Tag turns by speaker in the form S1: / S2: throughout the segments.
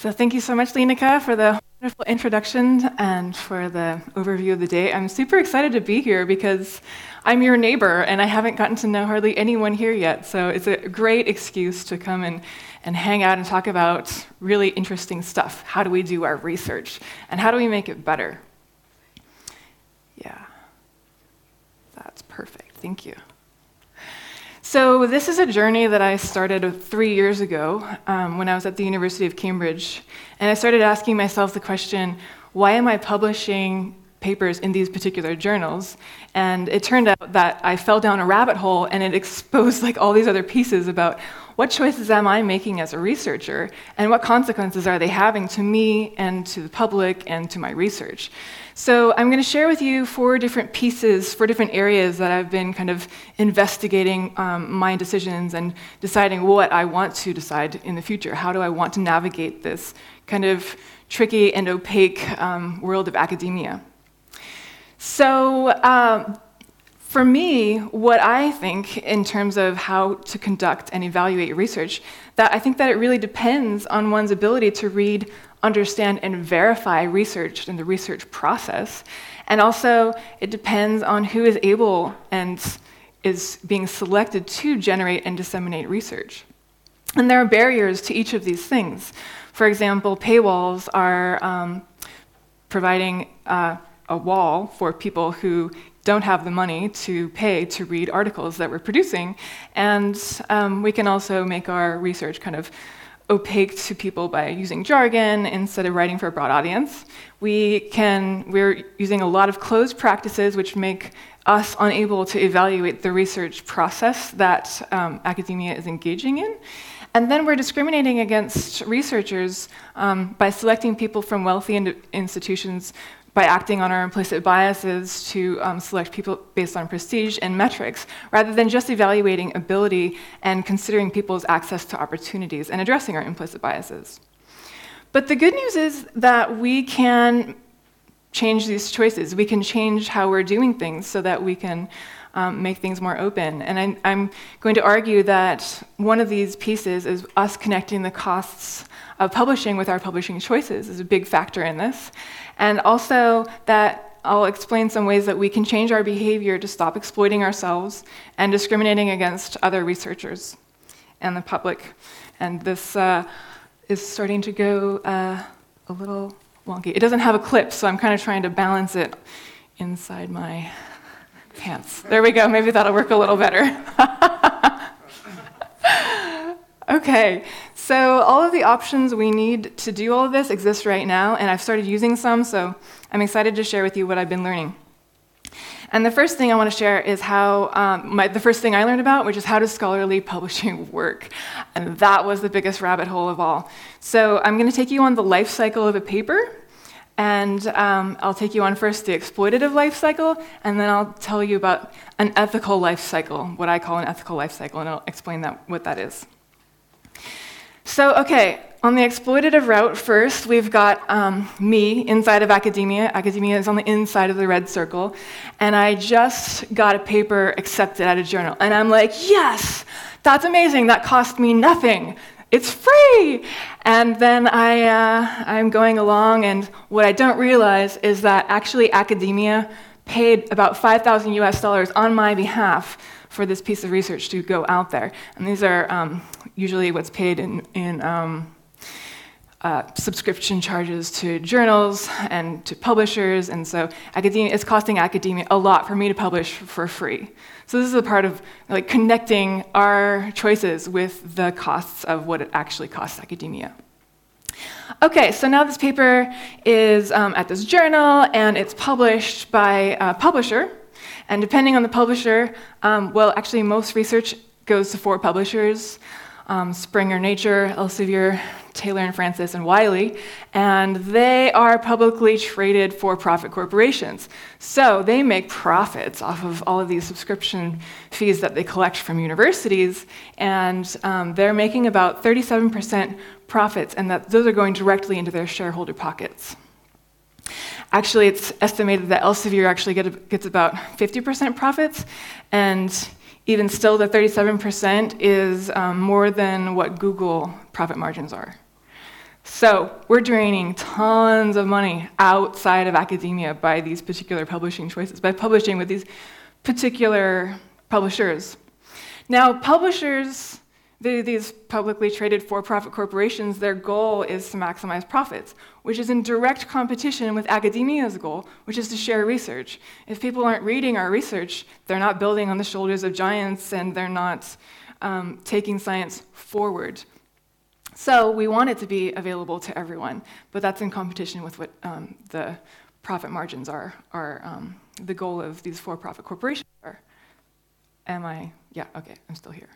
S1: So thank you so much, Lenika, for the wonderful introduction and for the overview of the day. I'm super excited to be here because I'm your neighbor and I haven't gotten to know hardly anyone here yet. So it's a great excuse to come and hang out and talk about really interesting stuff. How do we do our research and how do we make it better? Yeah, that's perfect. Thank you. So this is a journey that I started 3 years ago when I was at the University of Cambridge. And I started asking myself the question, why am I publishing papers in these particular journals? And it turned out that I fell down a rabbit hole and it exposed all these other pieces about what choices am I making as a researcher and what consequences are they having to me and to the public and to my research. So I'm going to share with you 4 different pieces, 4 different areas that I've been kind of investigating my decisions and deciding what I want to decide in the future. How do I want to navigate this kind of tricky and opaque world of academia? So for me, what I think in terms of how to conduct and evaluate research, that I think that it really depends on one's ability to read, understand, and verify research and the research process. And also, it depends on who is able and is being selected to generate and disseminate research. And there are barriers to each of these things. For example, paywalls are providing a wall for people who don't have the money to pay to read articles that we're producing. And we can also make our research kind of opaque to people by using jargon instead of writing for a broad audience. We're using a lot of closed practices which make us unable to evaluate the research process that academia is engaging in. And then we're discriminating against researchers by selecting people from wealthy institutions by acting on our implicit biases to select people based on prestige and metrics, rather than just evaluating ability and considering people's access to opportunities and addressing our implicit biases. But the good news is that we can change these choices. We can change how we're doing things so that we can make things more open. And I'm going to argue that one of these pieces is us connecting the costs of publishing with our publishing choices is a big factor in this. And also that I'll explain some ways that we can change our behavior to stop exploiting ourselves and discriminating against other researchers and the public. And this is starting to go a little wonky. It doesn't have a clip, so I'm kind of trying to balance it inside my pants. There we go. Maybe that'll work a little better. Okay, so all of the options we need to do all of this exist right now, and I've started using some, so I'm excited to share with you what I've been learning. And the first thing I want to share is how, the first thing I learned about, which is how does scholarly publishing work? And that was the biggest rabbit hole of all. So I'm going to take you on the life cycle of a paper, and I'll take you on first the exploitative life cycle, and then I'll tell you about an ethical life cycle, what I call an ethical life cycle, and I'll explain what that is. So, okay, on the exploitative route first, we've got me inside of academia. Academia is on the inside of the red circle, and I just got a paper accepted at a journal, and I'm like, yes, that's amazing, that cost me nothing. It's free! And then I'm going along, and what I don't realize is that actually academia paid about $5,000 US on my behalf for this piece of research to go out there. And these are usually what's paid in subscription charges to journals and to publishers, and so it's costing academia a lot for me to publish for free. So this is a part of connecting our choices with the costs of what it actually costs academia. Okay, so now this paper is at this journal, and it's published by a publisher. And depending on the publisher, actually most research goes to 4 publishers, Springer Nature, Elsevier, Taylor and Francis, and Wiley, and they are publicly traded for-profit corporations. So they make profits off of all of these subscription fees that they collect from universities, and they're making about 37% profits, and those are going directly into their shareholder pockets. Actually, it's estimated that Elsevier actually gets about 50% profits, and even still, the 37% is more than what Google profit margins are. So we're draining tons of money outside of academia by these particular publishing choices, by publishing with these particular publishers. Now, publishers, these publicly traded for-profit corporations, their goal is to maximize profits, which is in direct competition with academia's goal, which is to share research. If people aren't reading our research, they're not building on the shoulders of giants, and they're not taking science forward. So we want it to be available to everyone, but that's in competition with what the profit margins are the goal of these for-profit corporations are. Yeah, okay, I'm still here.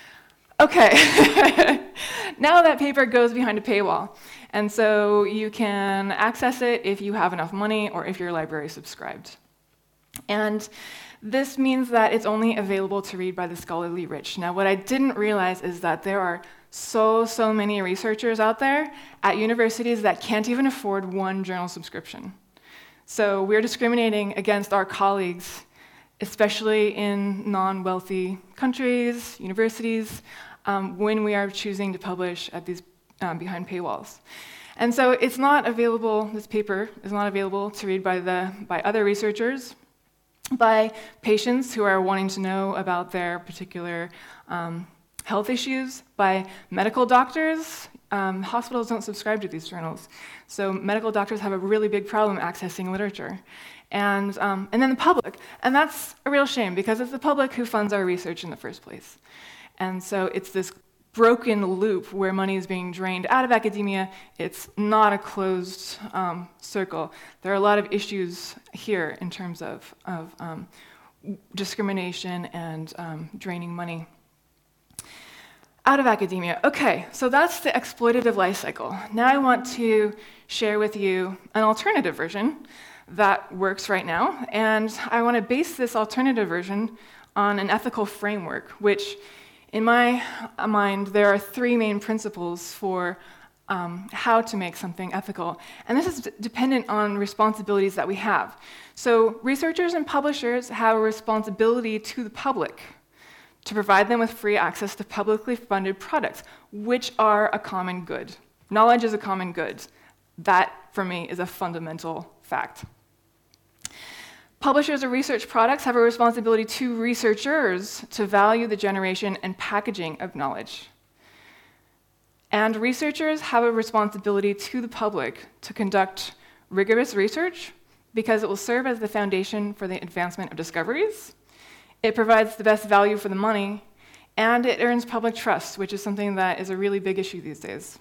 S1: Okay, now that paper goes behind a paywall, and so you can access it if you have enough money or if your library is subscribed. And this means that it's only available to read by the scholarly rich. Now, what I didn't realize is that there are so many researchers out there at universities that can't even afford one journal subscription. So we're discriminating against our colleagues, especially in non-wealthy countries, universities, when we are choosing to publish at these behind paywalls. And so it's not available, this paper is not available to read by other researchers, by patients who are wanting to know about their particular health issues, by medical doctors. Hospitals don't subscribe to these journals, so medical doctors have a really big problem accessing literature. And then the public, and that's a real shame because it's the public who funds our research in the first place. And so it's this broken loop where money is being drained out of academia. It's not a closed circle. There are a lot of issues here in terms of discrimination and draining money out of academia. Okay, so that's the exploitative life cycle. Now I want to share with you an alternative version that works right now, and I want to base this alternative version on an ethical framework, which in my mind, there are three main principles for how to make something ethical. And this is dependent on responsibilities that we have. So researchers and publishers have a responsibility to the public to provide them with free access to publicly funded products, which are a common good. Knowledge is a common good. That, for me, is a fundamental fact. Publishers of research products have a responsibility to researchers to value the generation and packaging of knowledge. And researchers have a responsibility to the public to conduct rigorous research because it will serve as the foundation for the advancement of discoveries. It provides the best value for the money, and it earns public trust, which is something that is a really big issue these days.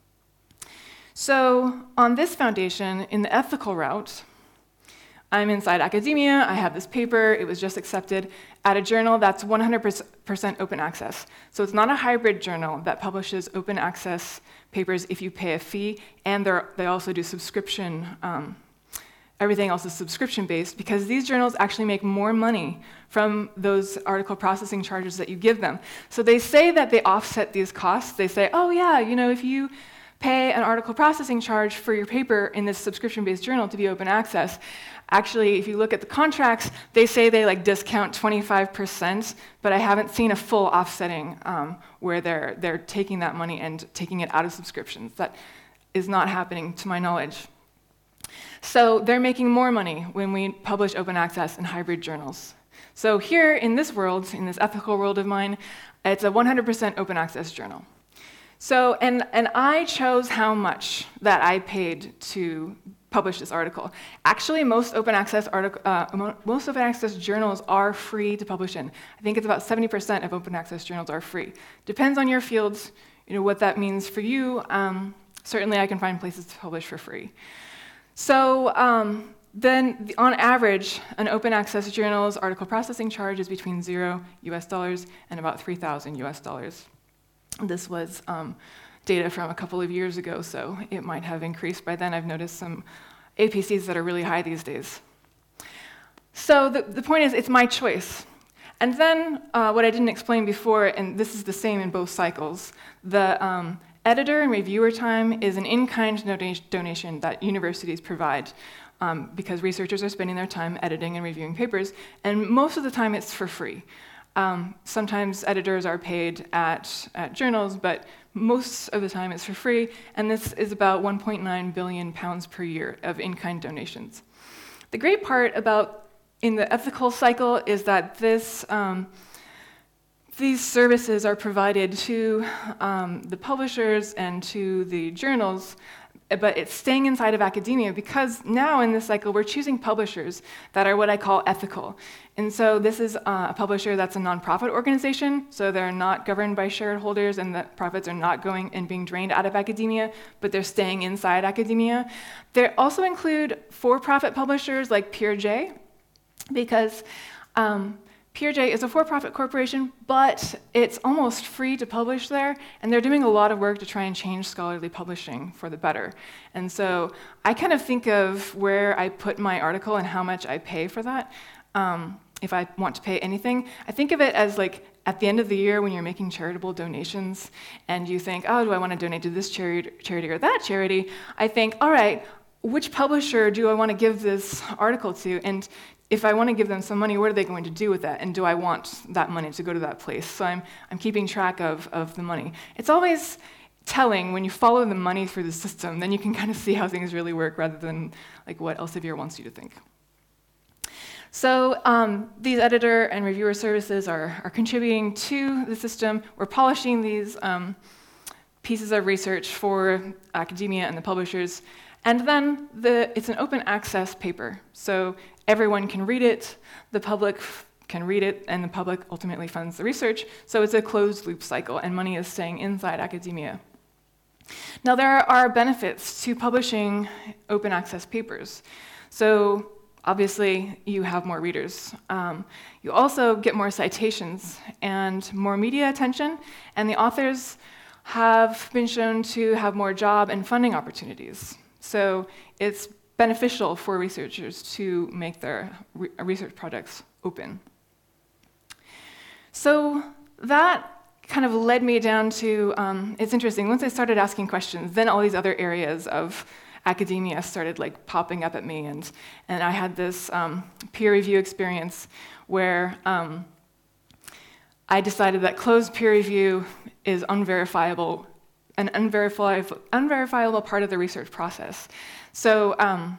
S1: So on this foundation, in the ethical route, I'm inside academia, I have this paper, it was just accepted at a journal that's 100% open access. So it's not a hybrid journal that publishes open access papers if you pay a fee, and they also do subscription. Everything else is subscription-based because these journals actually make more money from those article processing charges that you give them. So they say that they offset these costs. They say, oh yeah, if you pay an article processing charge for your paper in this subscription-based journal to be open access, actually, if you look at the contracts, they say they discount 25%, but I haven't seen a full offsetting where they're taking that money and taking it out of subscriptions. That is not happening to my knowledge. So they're making more money when we publish open access in hybrid journals. So here in this world, in this ethical world of mine, it's a 100% open access journal. So, and I chose how much that I paid to publish this article. Actually, most open access journals are free to publish in. I think it's about 70% of open access journals are free. Depends on your fields, what that means for you. Certainly, I can find places to publish for free. So then, on average, an open access journal's article processing charge is between $0 and about $3,000. This was data from a couple of years ago, so it might have increased by then. I've noticed some APCs that are really high these days. So the point is, it's my choice. And then what I didn't explain before, and this is the same in both cycles, the editor and reviewer time is an in-kind donation that universities provide because researchers are spending their time editing and reviewing papers, and most of the time it's for free. Sometimes editors are paid at journals, but most of the time it's for free, and this is about 1.9 billion pounds per year of in-kind donations. The great part about in the ethical cycle is that these services are provided to the publishers and to the journals, but it's staying inside of academia because now in this cycle we're choosing publishers that are what I call ethical. And so this is a publisher that's a nonprofit organization, so they're not governed by shareholders and the profits are not going and being drained out of academia, but they're staying inside academia. They also include for-profit publishers like PeerJ, because PeerJ is a for-profit corporation, but it's almost free to publish there, and they're doing a lot of work to try and change scholarly publishing for the better. And so I kind of think of where I put my article and how much I pay for that. If I want to pay anything, I think of it as like at the end of the year when you're making charitable donations, and you think, oh, do I want to donate to this charity or that charity? I think, all right, which publisher do I want to give this article to? And if I want to give them some money, what are they going to do with that? And do I want that money to go to that place? So I'm keeping track of the money. It's always telling when you follow the money through the system, then you can kind of see how things really work rather than like what Elsevier wants you to think. So these editor and reviewer services are contributing to the system. We're polishing these pieces of research for academia and the publishers. And then it's an open access paper. So everyone can read it, the public can read it, and the public ultimately funds the research. So it's a closed loop cycle, and money is staying inside academia. Now there are benefits to publishing open access papers. So obviously, you have more readers. You also get more citations and more media attention, and the authors have been shown to have more job and funding opportunities. So it's beneficial for researchers to make their research projects open. So that kind of led me down to, it's interesting, once I started asking questions, then all these other areas of academia started like popping up at me, and I had this peer review experience where I decided that closed peer review is unverifiable, an unverifiable part of the research process. So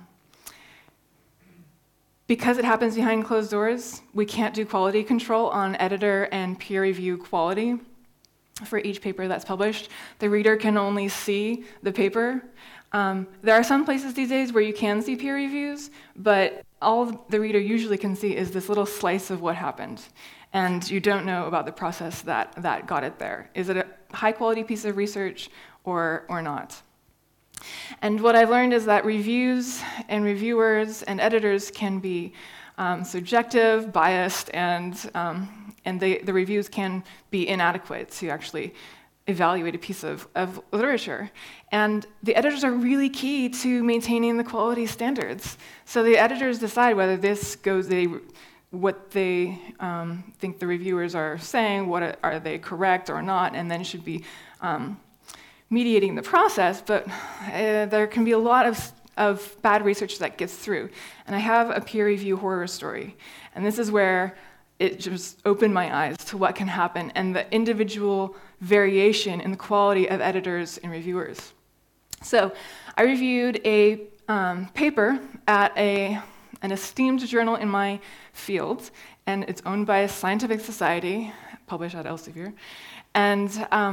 S1: because it happens behind closed doors, we can't do quality control on editor and peer review quality for each paper that's published. The reader can only see the paper. There are some places these days where you can see peer reviews, but all the reader usually can see is this little slice of what happened. And you don't know about the process that got it there. Is it a high-quality piece of research or not? And what I've learned is that reviews and reviewers and editors can be subjective, biased, and the reviews can be inadequate to actually evaluate a piece of literature. And the editors are really key to maintaining the quality standards. So the editors decide whether this goes, what they think the reviewers are saying, are they correct or not, and then should be mediating the process. But there can be a lot of bad research that gets through. And I have a peer review horror story. And this is where it just opened my eyes to what can happen and the individual variation in the quality of editors and reviewers. So I reviewed a paper at an esteemed journal in my field, and it's owned by a scientific society, published at Elsevier. And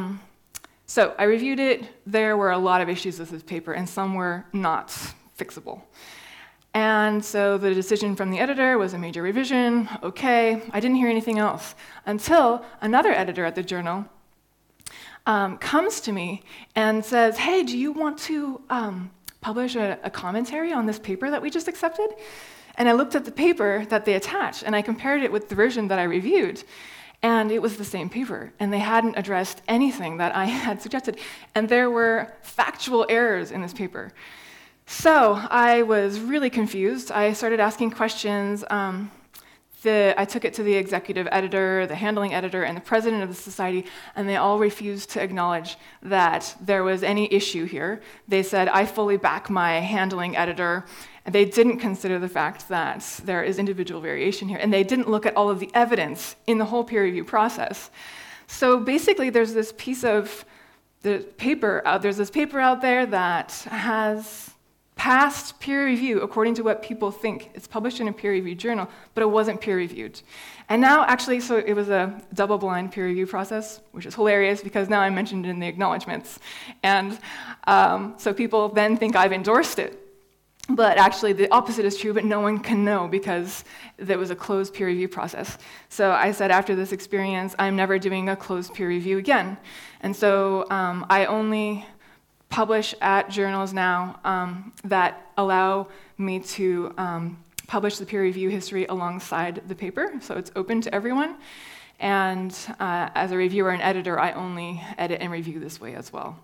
S1: so I reviewed it. There were a lot of issues with this paper, and some were not fixable. And so the decision from the editor was a major revision. Okay, I didn't hear anything else until another editor at the journal comes to me and says, hey, do you want to publish a commentary on this paper that we just accepted? And I looked at the paper that they attached, and I compared it with the version that I reviewed, and it was the same paper, and they hadn't addressed anything that I had suggested, and there were factual errors in this paper. So I was really confused. I started asking questions. I took it to the executive editor, the handling editor, and the president of the society, and they all refused to acknowledge that there was any issue here. They said, I fully back my handling editor. And they didn't consider the fact that there is individual variation here, and they didn't look at all of the evidence in the whole peer review process. So basically, there's this piece of there's this paper out there that has passed peer review according to what people think. It's published in a peer-reviewed journal, but it wasn't peer-reviewed. And now, actually, so it was a double-blind peer review process, which is hilarious because now I mentioned it in the acknowledgments. And so people then think I've endorsed it. But actually, the opposite is true, but no one can know because there was a closed peer review process. So I said after this experience, I'm never doing a closed peer review again. And so I only publish at journals now that allow me to publish the peer review history alongside the paper, so it's open to everyone. And as a reviewer and editor, I only edit and review this way as well.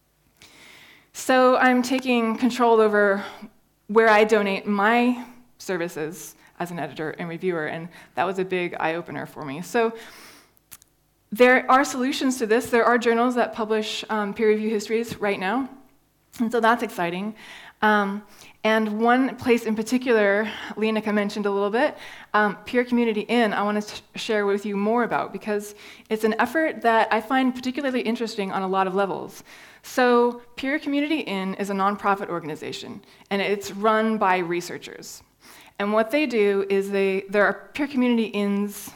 S1: So I'm taking control over where I donate my services as an editor and reviewer, and that was a big eye-opener for me. So there are solutions to this. There are journals that publish peer review histories right now, and so that's exciting. And one place in particular, Lenika mentioned a little bit, Peer Community In, I want to share with you more about because it's an effort that I find particularly interesting on a lot of levels. So Peer Community In is a nonprofit organization, and it's run by researchers. And what they do is there are Peer Community Ins.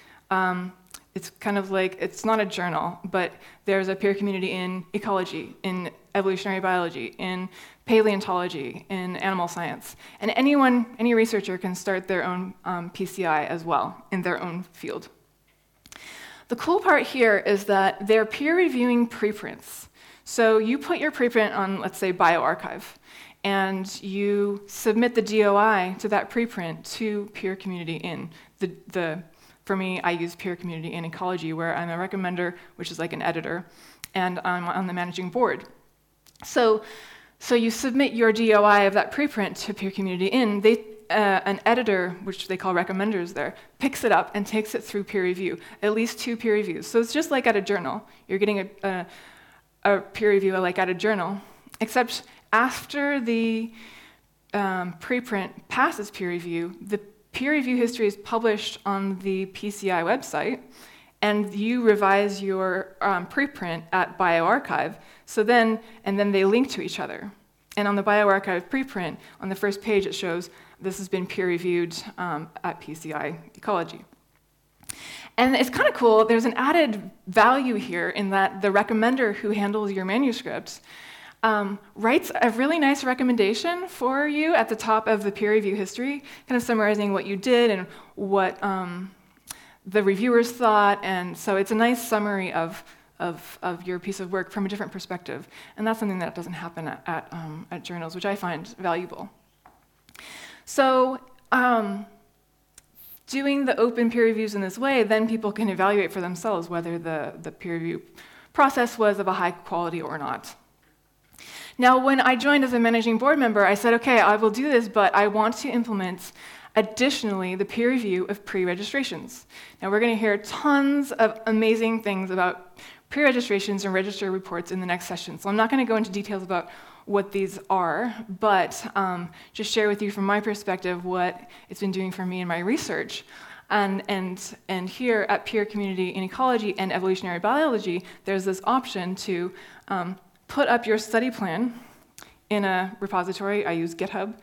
S1: It's kind of like, it's not a journal, but there's a peer community in ecology, in evolutionary biology, in paleontology, in animal science. And any researcher can start their own PCI as well in their own field. The cool part here is that they're peer reviewing preprints. So you put your preprint on, let's say, bioRxiv, and you submit the DOI to that preprint to Peer Community In. For me, I use Peer Community in Ecology, where I'm a recommender, which is like an editor, and I'm on the managing board. So you submit your DOI of that preprint to Peer Community In. An editor, which they call recommenders there, picks it up and takes it through peer review, at least 2 peer reviews. So it's just like at a journal. You're getting a peer review like at a journal, except after the preprint passes peer review, the peer review history is published on the PCI website, and you revise your preprint at bioRxiv. So then they link to each other. And on the bioRxiv preprint, on the first page, it shows this has been peer reviewed at PCI Ecology. And it's kind of cool. There's an added value here in that the recommender who handles your manuscripts writes a really nice recommendation for you at the top of the peer review history, kind of summarizing what you did and what the reviewers thought. And so it's a nice summary of your piece of work from a different perspective. And that's something that doesn't happen at journals, which I find valuable. So doing the open peer reviews in this way, then people can evaluate for themselves whether the peer review process was of a high quality or not. Now, when I joined as a managing board member, I said, okay, I will do this, but I want to implement additionally the peer review of pre-registrations. Now, we're going to hear tons of amazing things about pre-registrations and register reports in the next session. So I'm not going to go into details about what these are, but just share with you from my perspective what it's been doing for me in my research. And here at Peer Community in Ecology and Evolutionary Biology, there's this option to put up your study plan in a repository. I use GitHub.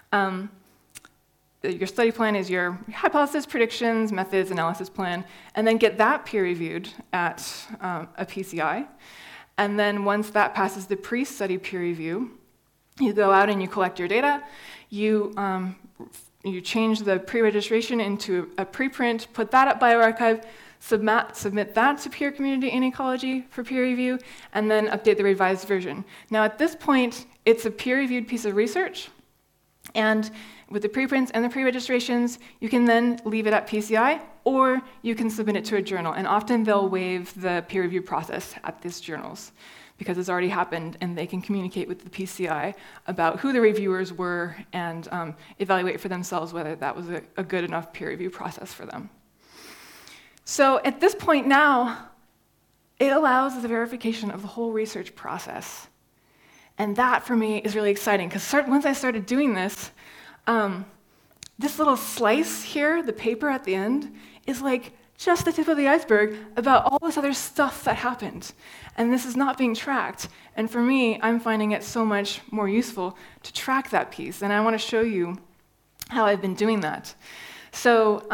S1: Your study plan is your hypothesis, predictions, methods, analysis plan, and then get that peer-reviewed at a PCI. And then once that passes the pre-study peer review, you go out and you collect your data. You change the pre-registration into a preprint, put that up bioRxiv, submit that to Peer Community in Ecology for peer review, and then update the revised version. Now at this point, it's a peer-reviewed piece of research, and with the preprints and the pre-registrations, you can then leave it at PCI, or you can submit it to a journal, and often they'll waive the peer review process at these journals because it's already happened, and they can communicate with the PCI about who the reviewers were and evaluate for themselves whether that was a good enough peer review process for them. So at this point now, it allows the verification of the whole research process. And that, for me, is really exciting, because once I started doing this, this little slice here, the paper at the end, is like just the tip of the iceberg about all this other stuff that happened. And this is not being tracked. And for me, I'm finding it so much more useful to track that piece. And I want to show you how I've been doing that. So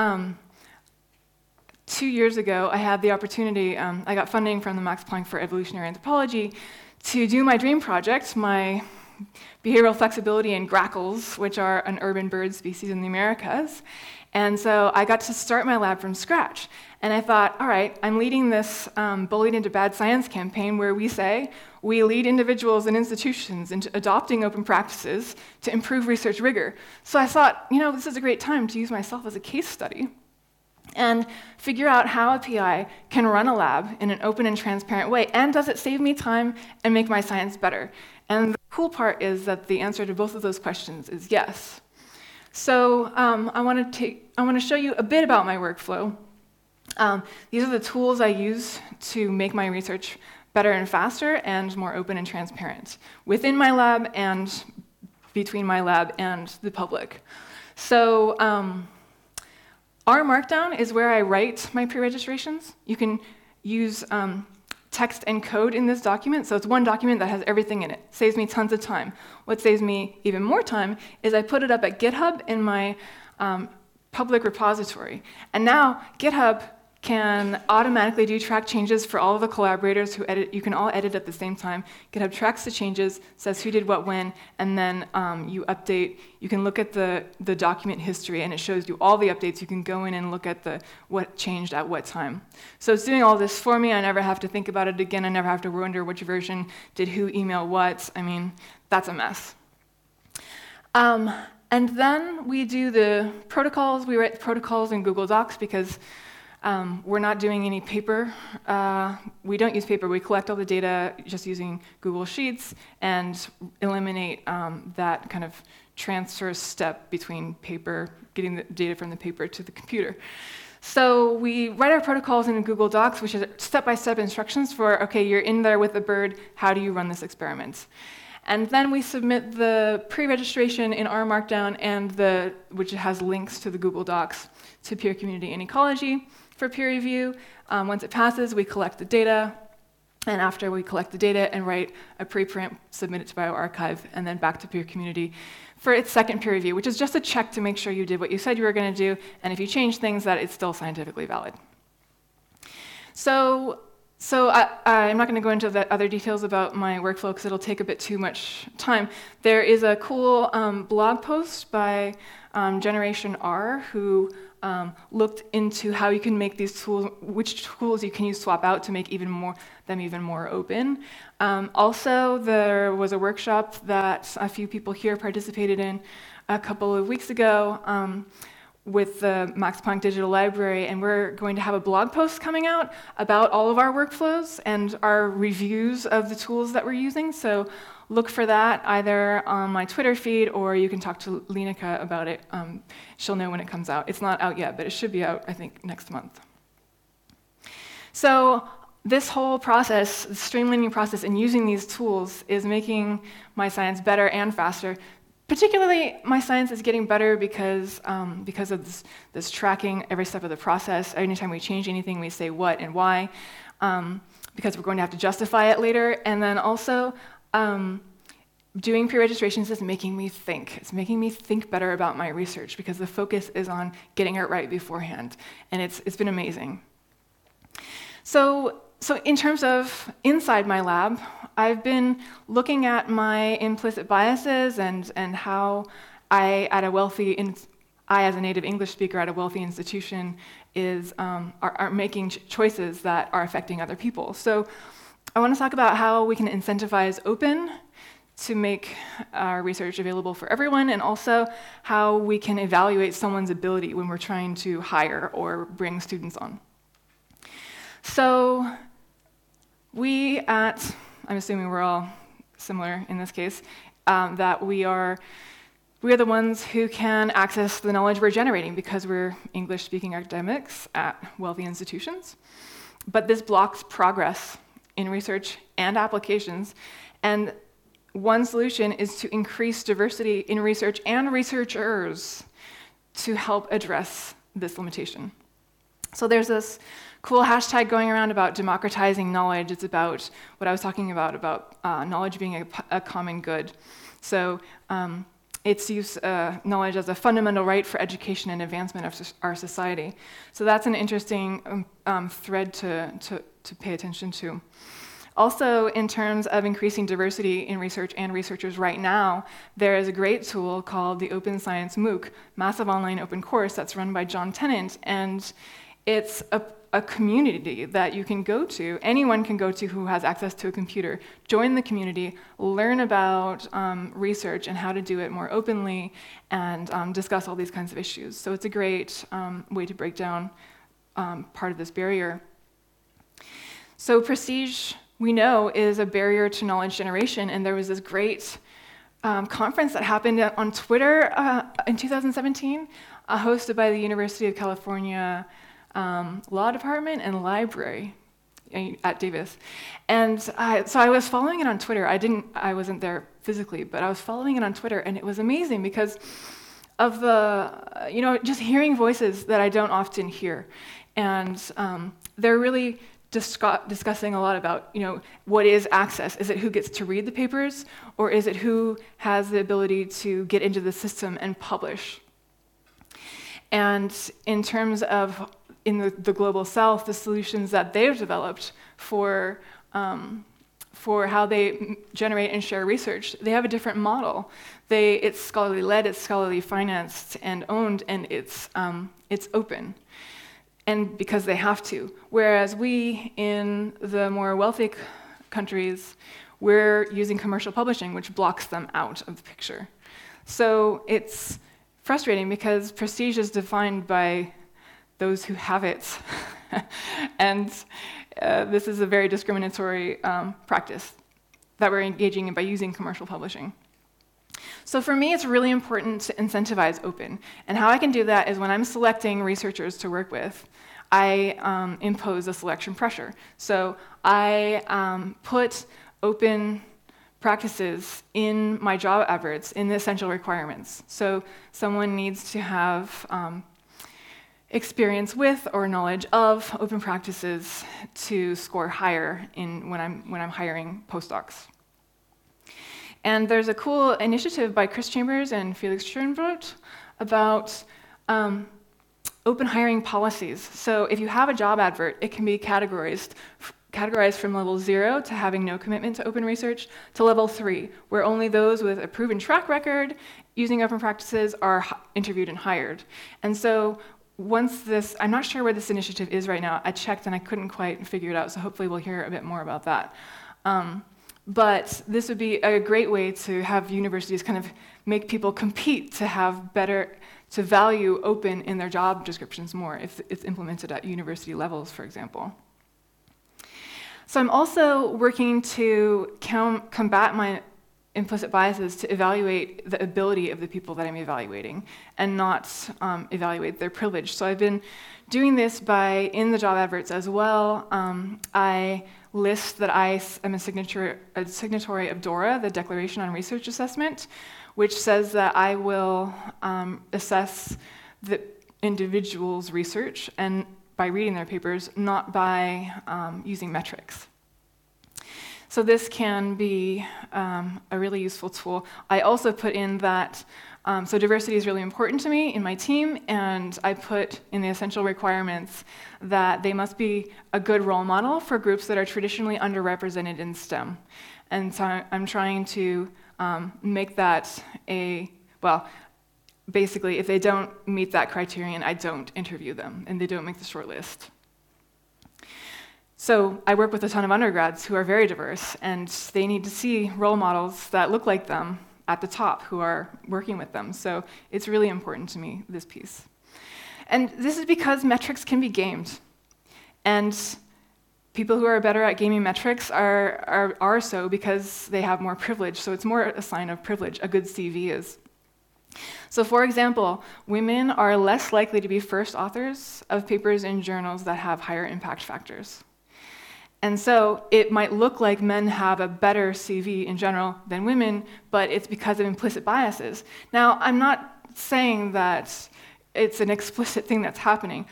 S1: 2 years ago, I had the opportunity, I got funding from the Max Planck for Evolutionary Anthropology to do my dream project, my behavioral flexibility in grackles, which are an urban bird species in the Americas. And so I got to start my lab from scratch. And I thought, all right, I'm leading this Bullied into Bad Science campaign where we say we lead individuals and institutions into adopting open practices to improve research rigor. So I thought, this is a great time to use myself as a case study and figure out how a PI can run a lab in an open and transparent way, and does it save me time and make my science better? And the cool part is that the answer to both of those questions is yes. So I want to show you a bit about my workflow. These are the tools I use to make my research better and faster and more open and transparent within my lab and between my lab and the public. So R Markdown is where I write my pre-registrations. You can use text and code in this document, so it's one document that has everything in it. Saves me tons of time. What saves me even more time is I put it up at GitHub in my public repository. And now GitHub can automatically do track changes for all of the collaborators who edit. You can all edit at the same time. GitHub tracks the changes, says who did what when, and then you update. You can look at the document history, and it shows you all the updates. You can go in and look at what changed at what time. So it's doing all this for me. I never have to think about it again. I never have to wonder which version did who email what. I mean, that's a mess. And then we do the protocols. We write the protocols in Google Docs because we're not doing any paper. We don't use paper. We collect all the data just using Google Sheets and eliminate that kind of transfer step between paper, getting the data from the paper to the computer. So we write our protocols in Google Docs, which is step-by-step instructions for, okay, you're in there with the bird, how do you run this experiment? And then we submit the pre-registration in R Markdown, which has links to the Google Docs, to Peer Community and Ecology for peer review. Once it passes, we collect the data, and after we collect the data and write a preprint, submit it to bioRxiv, and then back to Peer Community for its second peer review, which is just a check to make sure you did what you said you were going to do, and if you change things, that it's still scientifically valid. So I'm not going to go into the other details about my workflow because it'll take a bit too much time. There is a cool blog post by Generation R who looked into how you can make these tools, which tools you can use swap out to make them even more open. Also, there was a workshop that a few people here participated in a couple of weeks ago with the Max Planck Digital Library, and we're going to have a blog post coming out about all of our workflows and our reviews of the tools that we're using. So look for that either on my Twitter feed, or you can talk to Linika about it. She'll know when it comes out. It's not out yet, but it should be out, I think, next month. So this whole process, the streamlining process, and using these tools is making my science better and faster. Particularly, my science is getting better because of this tracking every step of the process. Anytime we change anything, we say what and why, because we're going to have to justify it later. And then also, doing pre-registrations is making me think. It's making me think better about my research because the focus is on getting it right beforehand. And it's been amazing. So in terms of inside my lab, I've been looking at my implicit biases and how I, as a native English speaker at a wealthy institution, are making choices that are affecting other people. So I want to talk about how we can incentivize open to make our research available for everyone, and also how we can evaluate someone's ability when we're trying to hire or bring students on. So I'm assuming we're all similar in this case, that we are the ones who can access the knowledge we're generating because we're English-speaking academics at wealthy institutions. But this blocks progress in research and applications, and one solution is to increase diversity in research and researchers to help address this limitation. So there's this cool hashtag going around about democratizing knowledge. It's about what I was talking about knowledge being a common good. So it's use knowledge as a fundamental right for education and advancement of our society. So that's an interesting thread to pay attention to. Also, in terms of increasing diversity in research and researchers right now, there is a great tool called the Open Science MOOC, Massive Online Open Course, that's run by John Tennant, and it's a community that you can go to, anyone can go to who has access to a computer, join the community, learn about research and how to do it more openly, and discuss all these kinds of issues. So it's a great way to break down part of this barrier. So prestige, we know, is a barrier to knowledge generation, and there was this great conference that happened on Twitter in 2017, hosted by the University of California Law Department and Library at Davis. And so I was following it on Twitter. I wasn't there physically, but I was following it on Twitter, and it was amazing because of the, just hearing voices that I don't often hear. And they're really discussing a lot about, what is access? Is it who gets to read the papers, or is it who has the ability to get into the system and publish? And in terms of, in the Global South, the solutions that they've developed for how they generate and share research, they have a different model. It's scholarly led, it's scholarly financed and owned, and it's open. And because they have to. Whereas we, in the more wealthy countries, we're using commercial publishing, which blocks them out of the picture. So it's frustrating because prestige is defined by those who have it. And this is a very discriminatory practice that we're engaging in by using commercial publishing. So for me, it's really important to incentivize open. And how I can do that is when I'm selecting researchers to work with, I impose a selection pressure. So I put open practices in my job adverts in the essential requirements. So someone needs to have experience with or knowledge of open practices to score higher when I'm hiring postdocs. And there's a cool initiative by Chris Chambers and Felix Schoenbrot about open hiring policies. So if you have a job advert, it can be categorized from level 0 to having no commitment to open research to level 3, where only those with a proven track record using open practices are interviewed and hired. And so once I'm not sure where this initiative is right now. I checked and I couldn't quite figure it out, so hopefully we'll hear a bit more about that. But this would be a great way to have universities kind of make people compete to value open in their job descriptions more if it's implemented at university levels, for example. So I'm also working to combat my implicit biases to evaluate the ability of the people that I'm evaluating and not evaluate their privilege. So I've been doing this in the job adverts as well. I list that I am a signatory of DORA, the Declaration on Research Assessment, which says that I will assess the individual's research and by reading their papers, not by using metrics. So this can be a really useful tool. I also put in that, so diversity is really important to me in my team, and I put in the essential requirements that they must be a good role model for groups that are traditionally underrepresented in STEM. And so I'm trying to make that basically, if they don't meet that criterion, I don't interview them, and they don't make the short list. So I work with a ton of undergrads who are very diverse, and they need to see role models that look like them at the top who are working with them. So it's really important to me, this piece. And this is because metrics can be gamed. And people who are better at gaming metrics are so because they have more privilege. So it's more a sign of privilege, a good CV is. So for example, women are less likely to be first authors of papers in journals that have higher impact factors. And so it might look like men have a better CV in general than women, but it's because of implicit biases. Now, I'm not saying that it's an explicit thing that's happening.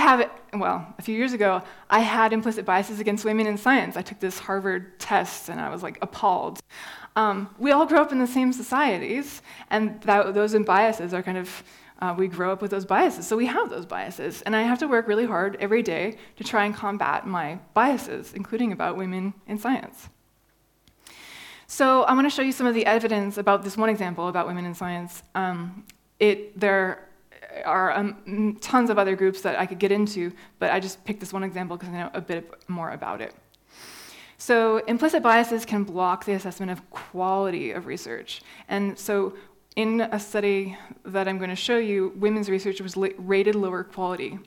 S1: A few years ago, I had implicit biases against women in science. I took this Harvard test, and I was like appalled. We all grow up in the same societies, and those biases are kind of, we grow up with those biases, so we have those biases. And I have to work really hard every day to try and combat my biases, including about women in science. So I'm going to show you some of the evidence about this one example about women in science. There are tons of other groups that I could get into, but I just picked this one example because I know a bit more about it. So implicit biases can block the assessment of quality of research. And so in a study that I'm going to show you, women's research was rated lower quality.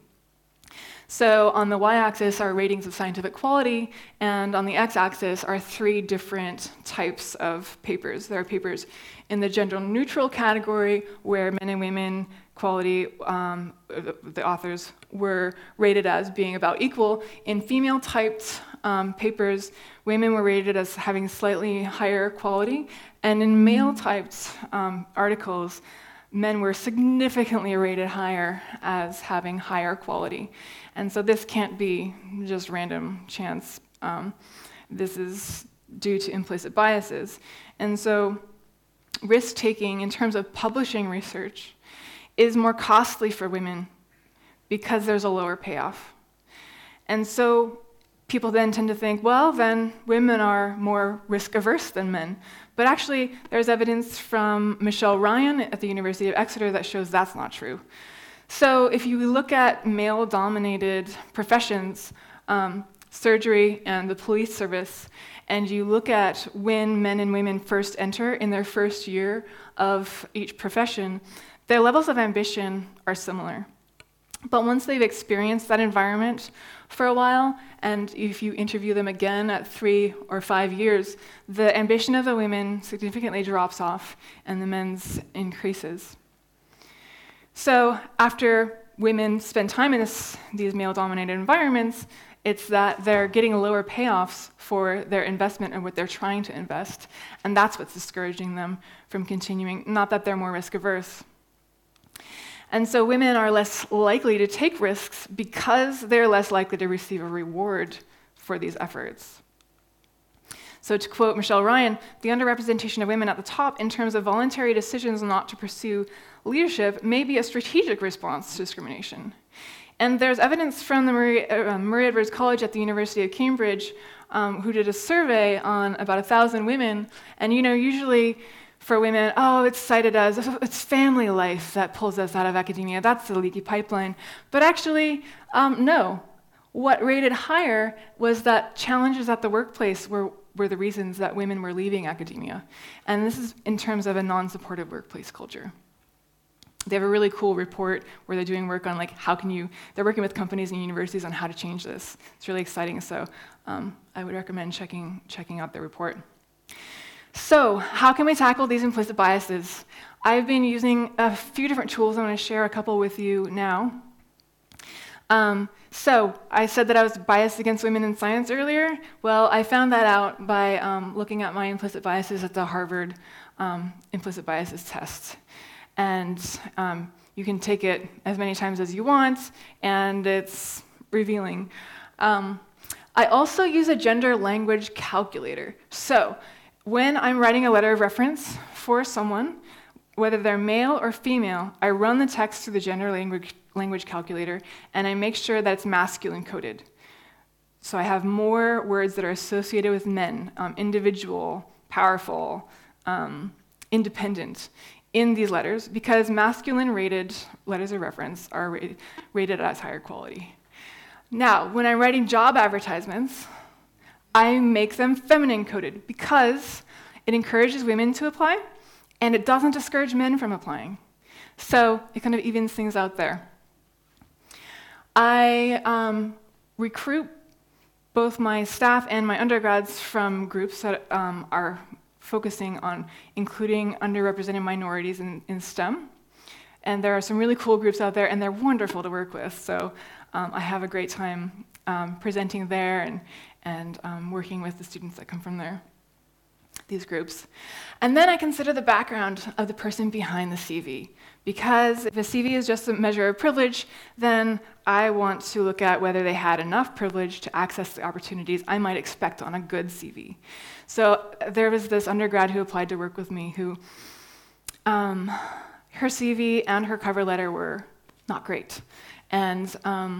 S1: So on the y-axis are ratings of scientific quality, and on the x-axis are 3 different types of papers. There are papers in the gender-neutral category, where men and women quality, the authors were rated as being about equal. In female-typed papers, women were rated as having slightly higher quality, and in male-typed articles, men were significantly rated higher as having higher quality. And so this can't be just random chance. This is due to implicit biases. And so risk-taking in terms of publishing research is more costly for women because there's a lower payoff. And so people then tend to think, well, then women are more risk-averse than men. But actually, there's evidence from Michelle Ryan at the University of Exeter that shows that's not true. So if you look at male-dominated professions, surgery and the police service, and you look at when men and women first enter in their first year of each profession, their levels of ambition are similar. But once they've experienced that environment for a while, and if you interview them again at 3 or 5 years, the ambition of the women significantly drops off and the men's increases. So after women spend time in these male-dominated environments, it's that they're getting lower payoffs for their investment and what they're trying to invest, and that's what's discouraging them from continuing, not that they're more risk-averse. And so women are less likely to take risks because they're less likely to receive a reward for these efforts. So to quote Michelle Ryan, the underrepresentation of women at the top in terms of voluntary decisions not to pursue leadership may be a strategic response to discrimination. And there's evidence from the Marie Edwards College at the University of Cambridge who did a survey on about 1,000 women, and usually for women, it's cited as it's family life that pulls us out of academia. That's the leaky pipeline. But actually, no. What rated higher was that challenges at the workplace were the reasons that women were leaving academia. And this is in terms of a non-supportive workplace culture. They have a really cool report where they're doing work on they're working with companies and universities on how to change this. It's really exciting, so I would recommend checking out the report. So, how can we tackle these implicit biases? I've been using a few different tools. I'm going to share a couple with you now. So, I said that I was biased against women in science earlier. Well, I found that out by looking at my implicit biases at the Harvard implicit biases test. And you can take it as many times as you want, and it's revealing. I also use a gender language calculator. So, when I'm writing a letter of reference for someone, whether they're male or female, I run the text through the gender language calculator, and I make sure that it's masculine coded. So I have more words that are associated with men, individual, powerful, independent, in these letters, because masculine-rated letters of reference are rated as higher quality. Now, when I'm writing job advertisements, I make them feminine-coded because it encourages women to apply, and it doesn't discourage men from applying. So it kind of evens things out there. I recruit both my staff and my undergrads from groups that are focusing on including underrepresented minorities in STEM. And there are some really cool groups out there, and they're wonderful to work with. So I have a great time presenting there and working with the students that come from there. these groups. And then I consider the background of the person behind the CV. Because if a CV is just a measure of privilege, then I want to look at whether they had enough privilege to access the opportunities I might expect on a good CV. So there was this undergrad who applied to work with me who, her CV and her cover letter were not great. And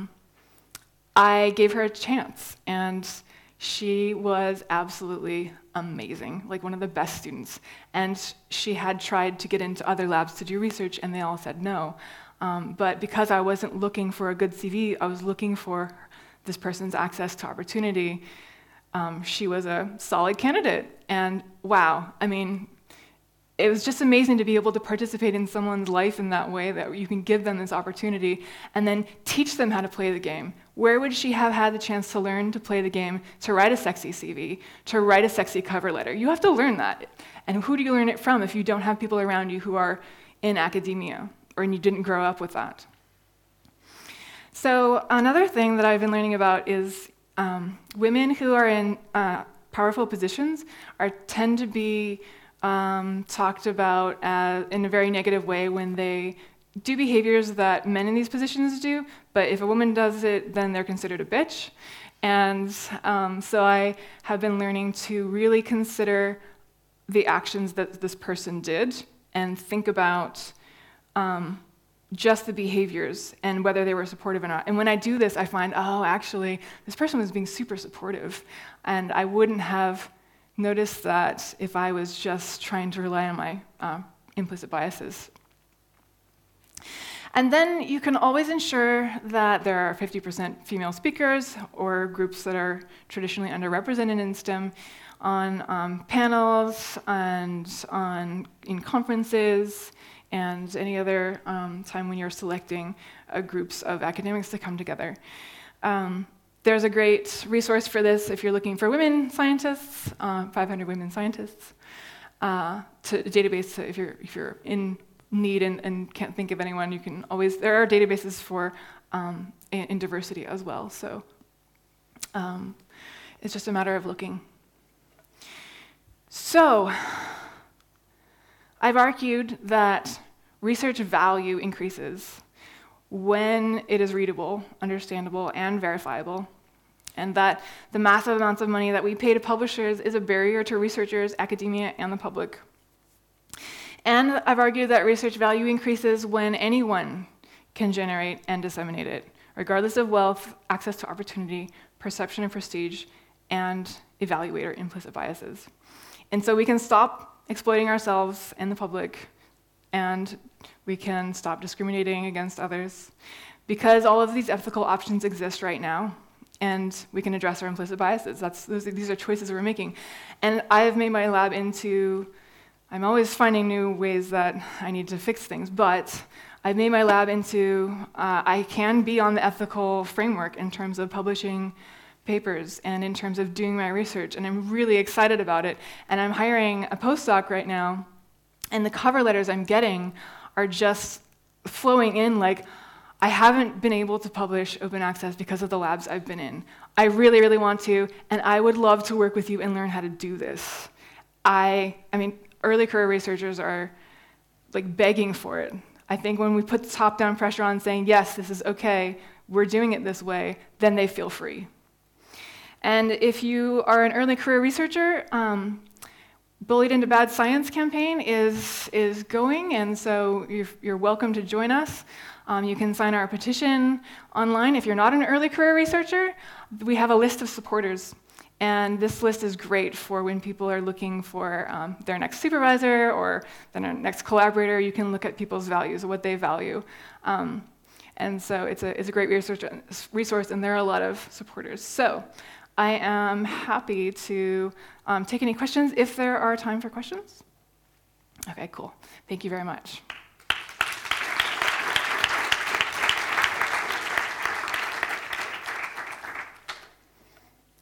S1: I gave her a chance, and she was absolutely amazing, like one of the best students. And she had tried to get into other labs to do research, and they all said no. But because I wasn't looking for a good CV, I was looking for this person's access to opportunity. She was a solid candidate. And wow, I mean, it was just amazing to be able to participate in someone's life in that way, that you can give them this opportunity and then teach them how to play the game. Where would she have had the chance to learn to play the game, to write a sexy CV, to write a sexy cover letter? You have to learn that. And who do you learn it from if you don't have people around you who are in academia or you didn't grow up with that? So another thing that I've been learning about is women who are in powerful positions tend to be talked about in a very negative way when they do behaviors that men in these positions do, but if a woman does it, then they're considered a bitch. And so I have been learning to really consider the actions that this person did and think about just the behaviors and whether they were supportive or not. And when I do this, I find, oh, actually, this person was being super supportive, and I wouldn't have noticed that if I was just trying to rely on my implicit biases. And then you can always ensure that there are 50% female speakers or groups that are traditionally underrepresented in STEM on panels and in conferences and any other time when you're selecting groups of academics to come together. There's a great resource for this if you're looking for women scientists, 500 women scientists, to a database. If you're in need and can't think of anyone, you can always. There are databases for in diversity as well. So it's just a matter of looking. So I've argued that research value increases when it is readable, understandable, and verifiable, and that the massive amounts of money that we pay to publishers is a barrier to researchers, academia, and the public. And I've argued that research value increases when anyone can generate and disseminate it, regardless of wealth, access to opportunity, perception of prestige, and evaluate our implicit biases. And so we can stop exploiting ourselves and the public, and we can stop discriminating against others, because all of these ethical options exist right now, and we can address our implicit biases. These are choices we're making. And I have made my lab into, I'm always finding new ways that I need to fix things, but I've made my lab into, I can be on the ethical framework in terms of publishing papers and in terms of doing my research, and I'm really excited about it. And I'm hiring a postdoc right now, and the cover letters I'm getting are just flowing in like, I haven't been able to publish open access because of the labs I've been in. I really, really want to, and I would love to work with you and learn how to do this. I mean, early career researchers are like begging for it. I think when we put top-down pressure on saying, yes, this is okay, we're doing it this way, then they feel free. And if you are an early career researcher, Bullied into Bad Science campaign is going, and so you're welcome to join us. You can sign our petition online. If you're not an early career researcher, we have a list of supporters, and this list is great for when people are looking for their next supervisor or their next collaborator. You can look at people's values, what they value, and so it's a great resource, and there are a lot of supporters. So I am happy to take any questions if there are time for questions. Okay, cool. Thank you very much.